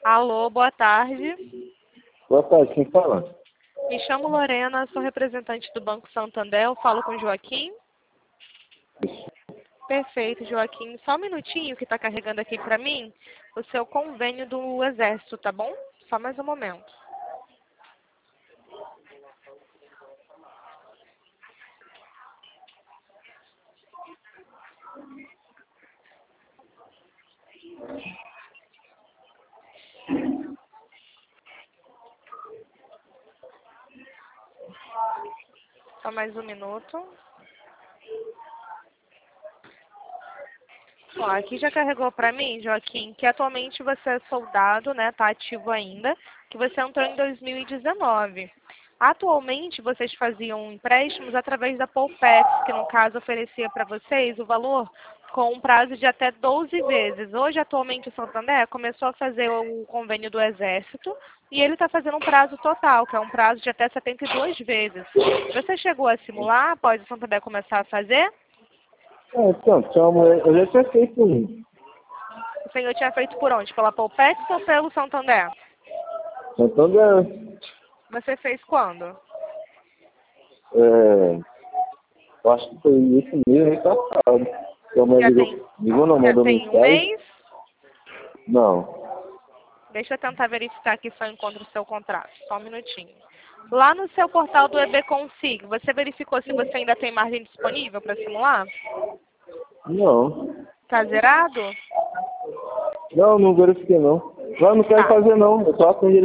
Alô, boa tarde. Boa tarde, quem fala? Me chamo Lorena, sou representante do Banco Santander. Eu falo com o Joaquim. Perfeito, Joaquim. Só um minutinho que está carregando aqui para mim o seu convênio do Exército, tá bom? Só mais um momento. Só mais um minuto. Ó, aqui já carregou para mim, Joaquim, que atualmente você é soldado, né? Tá ativo ainda, que você entrou em 2019. Atualmente, vocês faziam empréstimos através da Poupex, que no caso oferecia para vocês o valor com um prazo de até 12 vezes. Hoje, atualmente, o Santander começou a fazer o convênio do Exército e ele está fazendo um prazo total, que é um prazo de até 72 vezes. Você chegou a simular após o Santander começar a fazer? Então, eu já tinha feito um. O senhor tinha feito por onde? Pela Poupex ou pelo Santander? Santander, Você fez quando? eu acho que foi esse mês passado. Que a mãe Já tem, ligou não, já mandou tem um mensagem. mês? Não. Deixa eu tentar verificar aqui se eu encontro o seu contrato. Só um minutinho. Lá no seu portal do EB Consig, você verificou se você ainda tem margem disponível para simular? Não. Tá zerado? Não verifiquei não. Não quero Tá. fazer não. Eu só atendi